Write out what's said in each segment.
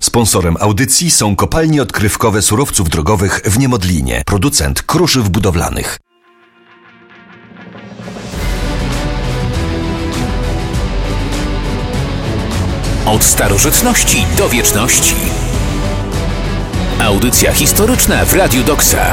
Sponsorem audycji są kopalnie odkrywkowe surowców drogowych w Niemodlinie, producent kruszyw budowlanych. Od starożytności do wieczności. Audycja historyczna w Radiu Doksa.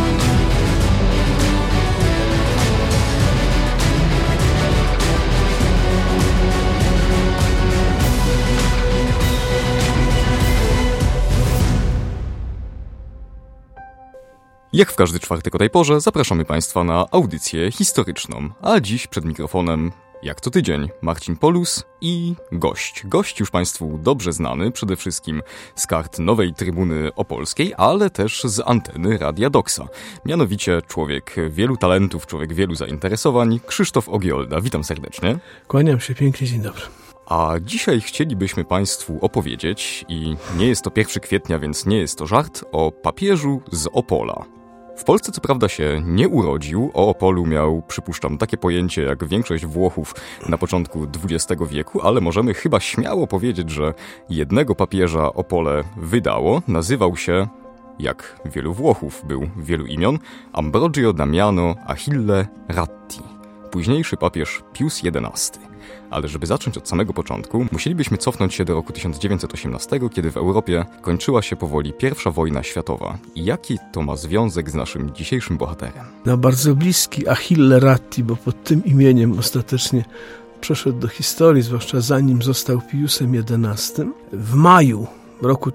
Jak w każdy czwartek o tej porze zapraszamy Państwa na audycję historyczną, a dziś przed mikrofonem, jak co tydzień, Marcin Polus i gość. Gość już Państwu dobrze znany, przede wszystkim z kart Nowej Trybuny Opolskiej, ale też z anteny Radia Doksa. Mianowicie człowiek wielu talentów, człowiek wielu zainteresowań, Krzysztof Ogiolda. Witam serdecznie. Kłaniam się pięknie, dzień dobry. A dzisiaj chcielibyśmy Państwu opowiedzieć, i nie jest to 1 kwietnia, więc nie jest to żart, o papieżu z Opola. W Polsce co prawda się nie urodził, o Opolu miał, przypuszczam, takie pojęcie jak większość Włochów na początku XX wieku, ale możemy chyba śmiało powiedzieć, że jednego papieża Opole wydało, nazywał się, jak wielu Włochów, był wielu imion, Ambrogio Damiano Achille Ratti, późniejszy papież Pius XI. Ale żeby zacząć od samego początku, musielibyśmy cofnąć się do roku 1918, kiedy w Europie kończyła się powoli I wojna światowa. I jaki to ma związek z naszym dzisiejszym bohaterem? No bardzo bliski Achille Ratti, bo pod tym imieniem ostatecznie przeszedł do historii, zwłaszcza zanim został Piusem XI. W maju roku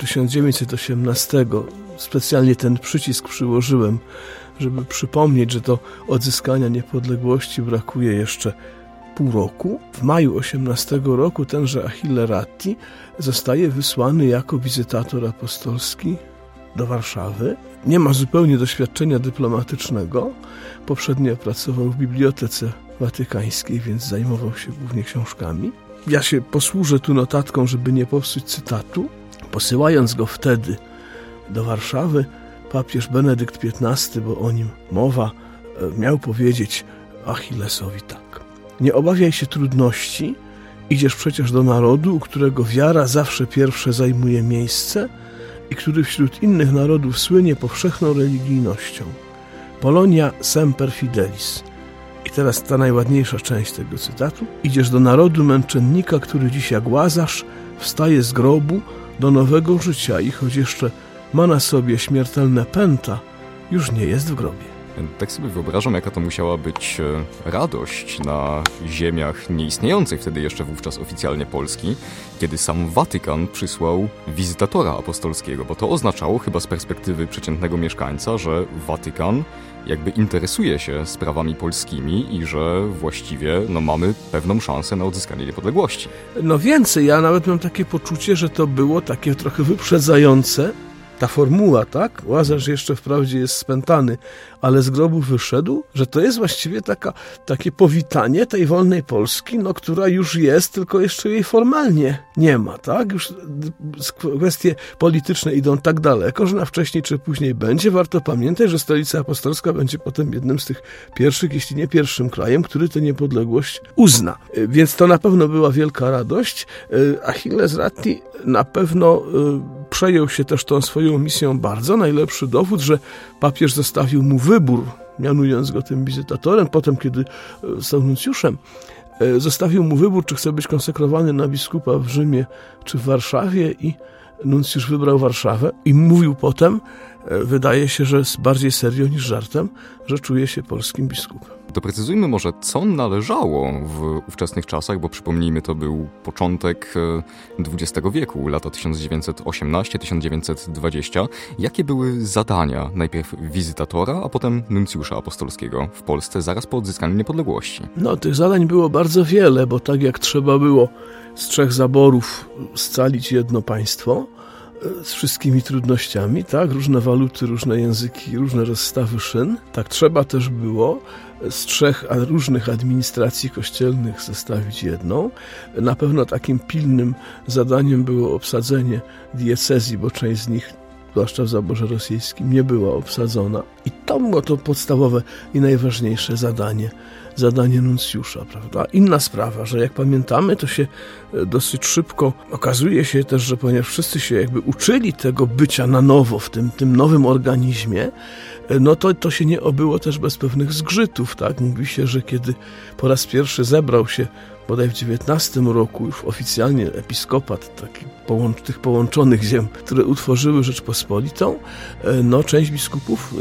1918 specjalnie ten przycisk przyłożyłem, żeby przypomnieć, że do odzyskania niepodległości brakuje jeszcze pół roku. W maju 18 roku tenże Achille Ratti zostaje wysłany jako wizytator apostolski do Warszawy. Nie ma zupełnie doświadczenia dyplomatycznego. Poprzednio pracował w Bibliotece Watykańskiej, więc zajmował się głównie książkami. Ja się posłużę tu notatką, żeby nie popsuć cytatu. Posyłając go wtedy do Warszawy, papież Benedykt XV, bo o nim mowa, miał powiedzieć Achillesowi tak: nie obawiaj się trudności, idziesz przecież do narodu, u którego wiara zawsze pierwsze zajmuje miejsce i który wśród innych narodów słynie powszechną religijnością. Polonia semper fidelis. I teraz ta najładniejsza część tego cytatu. Idziesz do narodu męczennika, który dziś jak Łazarz wstaje z grobu do nowego życia i choć jeszcze ma na sobie śmiertelne pęta, już nie jest w grobie. Tak sobie wyobrażam, jaka to musiała być radość na ziemiach nieistniejącej wtedy jeszcze wówczas oficjalnie Polski, kiedy sam Watykan przysłał wizytatora apostolskiego, bo to oznaczało chyba z perspektywy przeciętnego mieszkańca, że Watykan jakby interesuje się sprawami polskimi i że właściwie mamy pewną szansę na odzyskanie niepodległości. No więcej, ja nawet mam takie poczucie, że to było takie trochę wyprzedzające. Ta formuła, tak? Łazarz jeszcze wprawdzie jest spętany, ale z grobu wyszedł, że to jest właściwie takie powitanie tej wolnej Polski, która już jest, tylko jeszcze jej formalnie nie ma, tak? Już kwestie polityczne idą tak daleko, że na wcześniej czy później będzie. Warto pamiętać, że Stolica Apostolska będzie potem jednym z tych pierwszych, jeśli nie pierwszym krajem, który tę niepodległość uzna. Więc to na pewno była wielka radość. Achilles Ratti na pewno przejął się też tą swoją misją bardzo. Najlepszy dowód, że papież zostawił mu wybór, mianując go tym wizytatorem, potem kiedy został nuncjuszem, zostawił mu wybór, czy chce być konsekrowany na biskupa w Rzymie czy w Warszawie, i nuncjusz wybrał Warszawę i mówił potem, wydaje się, że bardziej serio niż żartem, że czuje się polskim biskupem. Doprecyzujmy może, co należało w ówczesnych czasach, bo przypomnijmy, to był początek XX wieku, lata 1918-1920. Jakie były zadania najpierw wizytatora, a potem nuncjusza apostolskiego w Polsce zaraz po odzyskaniu niepodległości? No, tych zadań było bardzo wiele, bo tak jak trzeba było z 3 zaborów scalić jedno państwo, z wszystkimi trudnościami, tak? Różne waluty, różne języki, różne rozstawy szyn. Tak trzeba też było z 3 różnych administracji kościelnych zestawić jedną. Na pewno takim pilnym zadaniem było obsadzenie diecezji, bo część z nich, zwłaszcza w zaborze rosyjskim, nie była obsadzona. I to było to podstawowe i najważniejsze zadanie zadanie nuncjusza, prawda? Inna sprawa, że jak pamiętamy, to się dosyć szybko okazuje się też, że ponieważ wszyscy się jakby uczyli tego bycia na nowo w tym nowym organizmie, no to się nie obyło też bez pewnych zgrzytów, tak? Mówi się, że kiedy po raz pierwszy zebrał się bodaj w XIX roku już oficjalnie episkopat tych połączonych ziem, które utworzyły Rzeczpospolitą, no część biskupów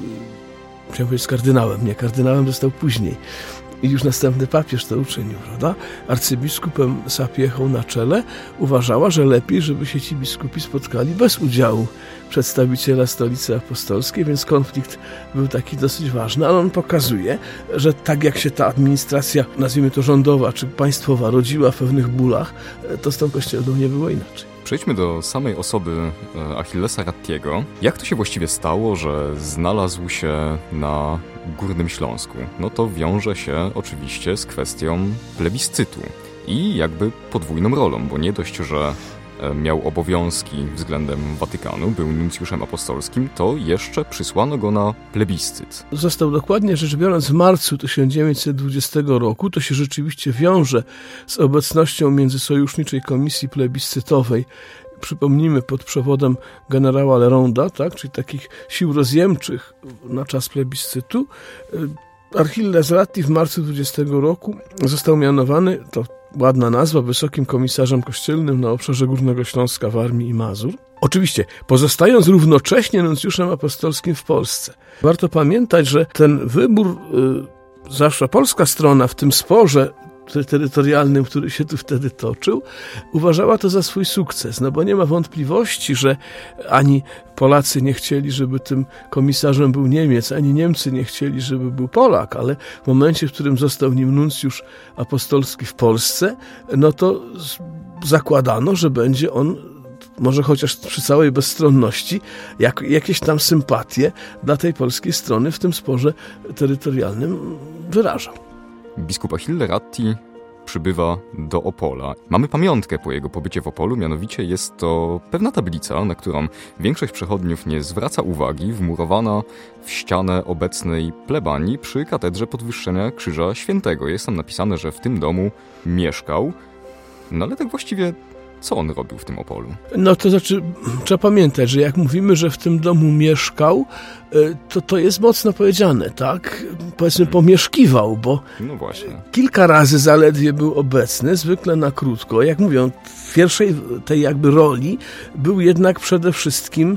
chciałem powiedzieć z kardynałem, nie, kardynałem został później i już następny papież to uczynił, prawda? Arcybiskupem Sapiehą na czele uważała, że lepiej, żeby się ci biskupi spotkali bez udziału przedstawiciela Stolicy Apostolskiej, więc konflikt był taki dosyć ważny, ale on pokazuje, że tak jak się ta administracja, nazwijmy to rządowa czy państwowa, rodziła w pewnych bólach, to z tą kościelną nie było inaczej. Przejdźmy do samej osoby Achillesa Rattiego. Jak to się właściwie stało, że znalazł się na Górnym Śląsku? No to wiąże się oczywiście z kwestią plebiscytu i jakby podwójną rolą, bo nie dość, że miał obowiązki względem Watykanu, był nuncjuszem apostolskim, to jeszcze przysłano go na plebiscyt. Został dokładnie rzecz biorąc w marcu 1920 roku. To się rzeczywiście wiąże z obecnością Międzysojuszniczej Komisji Plebiscytowej, przypomnijmy, pod przewodem generała Leronda, tak, czyli takich sił rozjemczych na czas plebiscytu. Achilles Ratti w marcu 20 roku został mianowany, to ładna nazwa, wysokim komisarzem kościelnym na obszarze Górnego Śląska, Warmii i Mazur. Oczywiście pozostając równocześnie nuncjuszem apostolskim w Polsce. Warto pamiętać, że ten wybór, zwłaszcza polska strona w tym sporze terytorialnym, który się tu wtedy toczył, uważała to za swój sukces, no bo nie ma wątpliwości, że ani Polacy nie chcieli, żeby tym komisarzem był Niemiec, ani Niemcy nie chcieli, żeby był Polak, ale w momencie, w którym został nim nuncjusz apostolski w Polsce, no to zakładano, że będzie on, może chociaż przy całej bezstronności, jakieś tam sympatie dla tej polskiej strony w tym sporze terytorialnym wyrażał. Biskup Achille Ratti przybywa do Opola. Mamy pamiątkę po jego pobycie w Opolu, mianowicie jest to pewna tablica, na którą większość przechodniów nie zwraca uwagi, wmurowana w ścianę obecnej plebanii przy katedrze Podwyższenia Krzyża Świętego. Jest tam napisane, że w tym domu mieszkał, no ale tak właściwie co on robił w tym Opolu? No to znaczy, trzeba pamiętać, że jak mówimy, że w tym domu mieszkał, to jest mocno powiedziane, tak? Powiedzmy pomieszkiwał, bo no właśnie. Kilka razy zaledwie był obecny, zwykle na krótko. Jak mówią, w pierwszej tej jakby roli był jednak przede wszystkim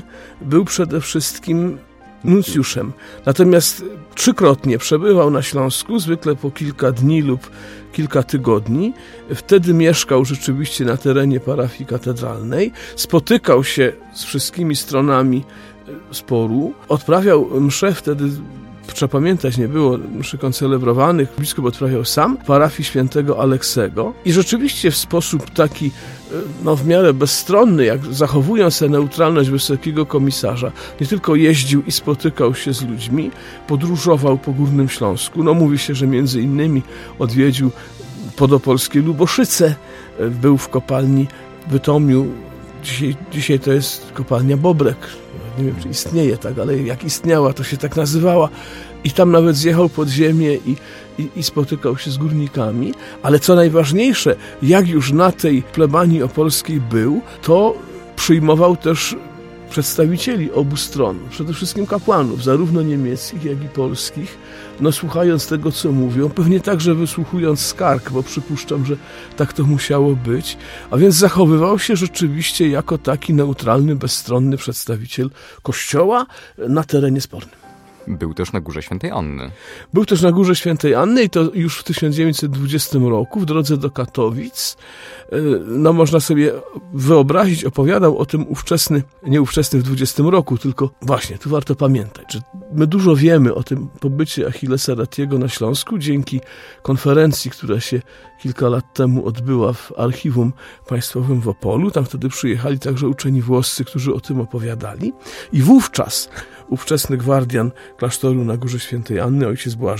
nuncjuszem. Natomiast trzykrotnie przebywał na Śląsku, zwykle po kilka dni lub kilka tygodni. Wtedy mieszkał rzeczywiście na terenie parafii katedralnej. Spotykał się z wszystkimi stronami sporu. Odprawiał msze wtedy, trzeba pamiętać, nie było mszy koncelebrowanych. Biskup odprawiał sam w parafii świętego Aleksego. I rzeczywiście w sposób taki w miarę bezstronny, jak zachowując tę neutralność wysokiego komisarza, nie tylko jeździł i spotykał się z ludźmi, podróżował po Górnym Śląsku. Mówi się, że między innymi odwiedził podopolskie Luboszyce, był w kopalni w Bytomiu. Dzisiaj to jest kopalnia Bobrek. Nie wiem, czy istnieje tak, ale jak istniała, to się tak nazywała. I tam nawet zjechał pod ziemię i spotykał się z górnikami. Ale co najważniejsze, jak już na tej plebanii opolskiej był, to przyjmował też przedstawicieli obu stron, przede wszystkim kapłanów, zarówno niemieckich, jak i polskich, słuchając tego, co mówią, pewnie także wysłuchując skarg, bo przypuszczam, że tak to musiało być, a więc zachowywał się rzeczywiście jako taki neutralny, bezstronny przedstawiciel Kościoła na terenie spornym. Był też na Górze Świętej Anny. Był też na Górze Świętej Anny i to już w 1920 roku w drodze do Katowic. Można sobie wyobrazić, opowiadał o tym nie ówczesny w 20 roku, tylko właśnie, tu warto pamiętać, że my dużo wiemy o tym pobycie Achillesa Rattiego na Śląsku dzięki konferencji, która się kilka lat temu odbyła w Archiwum Państwowym w Opolu. Tam wtedy przyjechali także uczeni włoscy, którzy o tym opowiadali. I wówczas ówczesny gwardian klasztoru na Górze Świętej Anny, ojciec Błażej,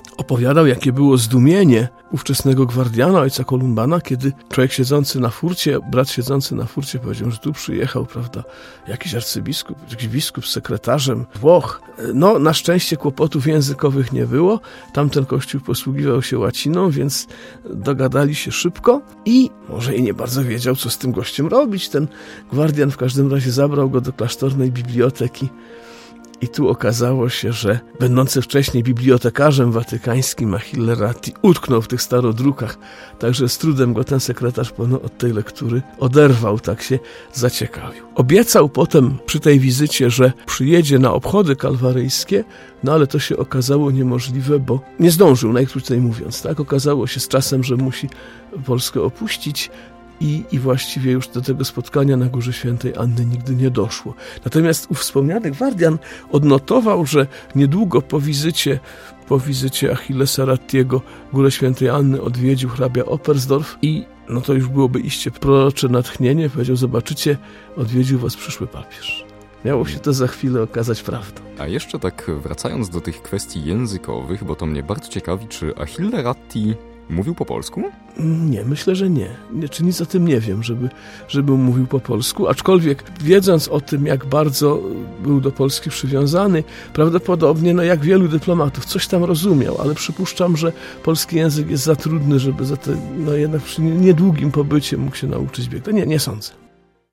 opowiadał, jakie było zdumienie ówczesnego gwardiana, ojca Kolumbana, kiedy człowiek siedzący na furcie, brat siedzący na furcie powiedział, że tu przyjechał, prawda, jakiś arcybiskup, jakiś biskup z sekretarzem Włoch. No, na szczęście kłopotów językowych nie było. Tamten kościół posługiwał się łaciną, więc dogadali się szybko i może i nie bardzo wiedział, co z tym gościem robić. Ten gwardian w każdym razie zabrał go do klasztornej biblioteki. I tu okazało się, że będący wcześniej bibliotekarzem watykańskim Achille Ratti utknął w tych starodrukach, także z trudem go ten sekretarz od tej lektury oderwał, tak się zaciekawił. Obiecał potem przy tej wizycie, że przyjedzie na obchody kalwaryjskie, no ale to się okazało niemożliwe, bo nie zdążył, najkrócej mówiąc, tak? Okazało się z czasem, że musi Polskę opuścić, i właściwie już do tego spotkania na Górze Świętej Anny nigdy nie doszło. Natomiast ów wspomniany gwardian odnotował, że niedługo po wizycie Achillesa Rattiego Górę Świętej Anny odwiedził hrabia Oppersdorf i no to już byłoby iście prorocze natchnienie. Powiedział, zobaczycie, odwiedził was przyszły papież. Miało się to za chwilę okazać prawdą. A jeszcze tak wracając do tych kwestii językowych, bo to mnie bardzo ciekawi, czy Achille Ratti mówił po polsku? Nie, myślę, że nie. Czy nic o tym nie wiem, żeby mówił po polsku, aczkolwiek wiedząc o tym, jak bardzo był do Polski przywiązany, prawdopodobnie, no jak wielu dyplomatów, coś tam rozumiał, ale przypuszczam, że polski język jest za trudny, żeby jednak przy niedługim pobycie mógł się nauczyć biegu. Nie sądzę.